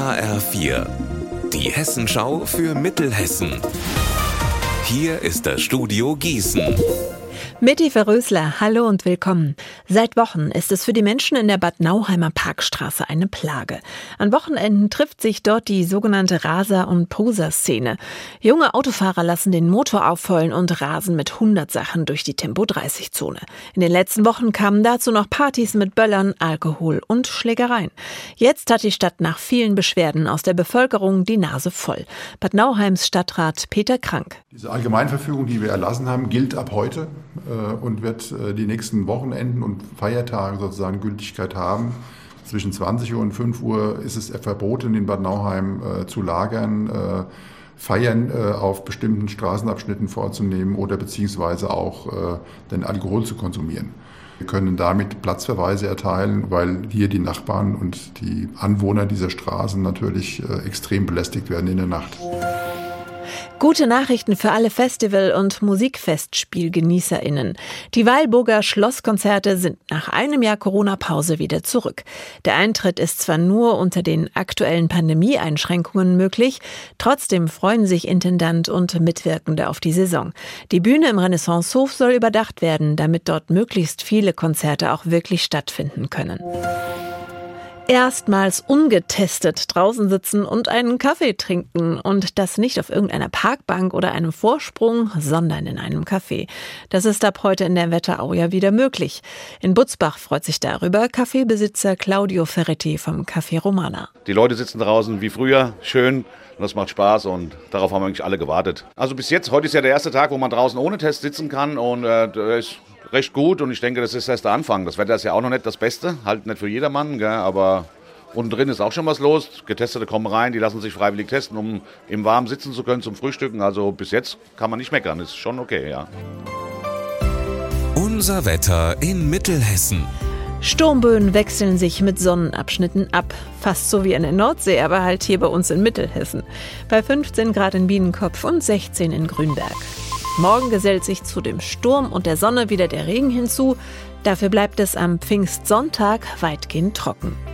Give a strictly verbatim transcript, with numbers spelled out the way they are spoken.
H R vier, die Hessenschau für Mittelhessen. Hier ist das Studio Gießen. Mitti Verrösler, hallo und willkommen. Seit Wochen ist es für die Menschen in der Bad Nauheimer Parkstraße eine Plage. An Wochenenden trifft sich dort die sogenannte Raser- und Poser-Szene. Junge Autofahrer lassen den Motor aufheulen und rasen mit Hundertsachen durch die Tempo dreißig Zone. In den letzten Wochen kamen dazu noch Partys mit Böllern, Alkohol und Schlägereien. Jetzt hat die Stadt nach vielen Beschwerden aus der Bevölkerung die Nase voll. Bad Nauheims Stadtrat Peter Krank. Diese Allgemeinverfügung, die wir erlassen haben, gilt ab heute und wird die nächsten Wochenenden und Feiertage sozusagen Gültigkeit haben. Zwischen zwanzig Uhr und fünf Uhr ist es verboten, in Bad Nauheim äh, zu lagern, äh, Feiern äh, auf bestimmten Straßenabschnitten vorzunehmen oder beziehungsweise auch äh, den Alkohol zu konsumieren. Wir können damit Platzverweise erteilen, weil hier die Nachbarn und die Anwohner dieser Straßen natürlich äh, extrem belästigt werden in der Nacht. Gute Nachrichten für alle Festival- und Musikfestspielgenießerinnen. Die Weilburger Schlosskonzerte sind nach einem Jahr Corona-Pause wieder zurück. Der Eintritt ist zwar nur unter den aktuellen Pandemie-Einschränkungen möglich, trotzdem freuen sich Intendant und Mitwirkende auf die Saison. Die Bühne im Renaissancehof soll überdacht werden, damit dort möglichst viele Konzerte auch wirklich stattfinden können. Erstmals ungetestet draußen sitzen und einen Kaffee trinken. Und das nicht auf irgendeiner Parkbank oder einem Vorsprung, sondern in einem Café. Das ist ab heute in der Wetterau ja wieder möglich. In Butzbach freut sich darüber Kaffeebesitzer Claudio Ferretti vom Café Romana. Die Leute sitzen draußen wie früher, schön. Und das macht Spaß und darauf haben eigentlich alle gewartet. Also bis jetzt, heute ist ja der erste Tag, wo man draußen ohne Test sitzen kann und äh, der ist recht gut und ich denke, das ist erst der Anfang. Das Wetter ist ja auch noch nicht das Beste, halt nicht für jedermann, gell, aber unten drin ist auch schon was los. Getestete kommen rein, die lassen sich freiwillig testen, um im Warmen sitzen zu können zum Frühstücken. Also bis jetzt kann man nicht meckern, ist schon okay, ja. Unser Wetter in Mittelhessen. Sturmböen wechseln sich mit Sonnenabschnitten ab. Fast so wie an der Nordsee, aber halt hier bei uns in Mittelhessen. Bei fünfzehn Grad in Biedenkopf und sechzehn in Grünberg. Morgen gesellt sich zu dem Sturm und der Sonne wieder der Regen hinzu. Dafür bleibt es am Pfingstsonntag weitgehend trocken.